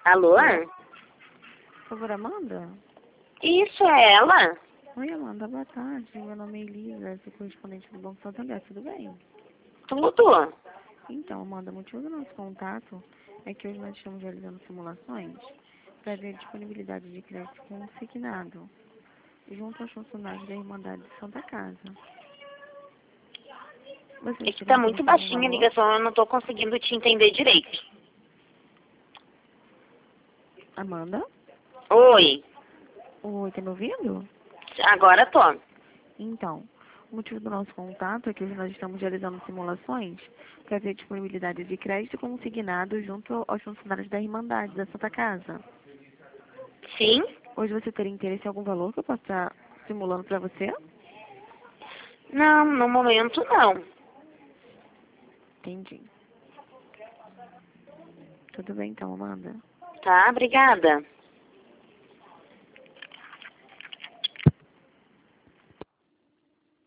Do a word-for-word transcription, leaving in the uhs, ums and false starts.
Alô? Por favor, Amanda? Isso, é ela? Oi, Amanda, boa tarde. Meu nome é Elisa, sou correspondente do Banco Santander, tudo bem? Tudo. Então, Amanda, o motivo do nosso contato é que hoje nós estamos realizando simulações para ver a disponibilidade de crédito consignado junto aos funcionários da Irmandade de Santa Casa. Você É que teria tá muito interesse em algum baixinha a valor? ligação, eu não tô conseguindo te entender direito. Amanda? Oi, Oi, tá me ouvindo? agora tô. Então, o motivo do nosso contato é que hoje nós estamos realizando simulações para ver a disponibilidade de crédito consignado junto aos funcionários da Irmandade da Santa Casa. Sim? Hoje você teria interesse em algum valor que eu possa estar simulando para você? Não, no momento não. Entendi. Tudo bem então, Amanda. Tá, obrigada.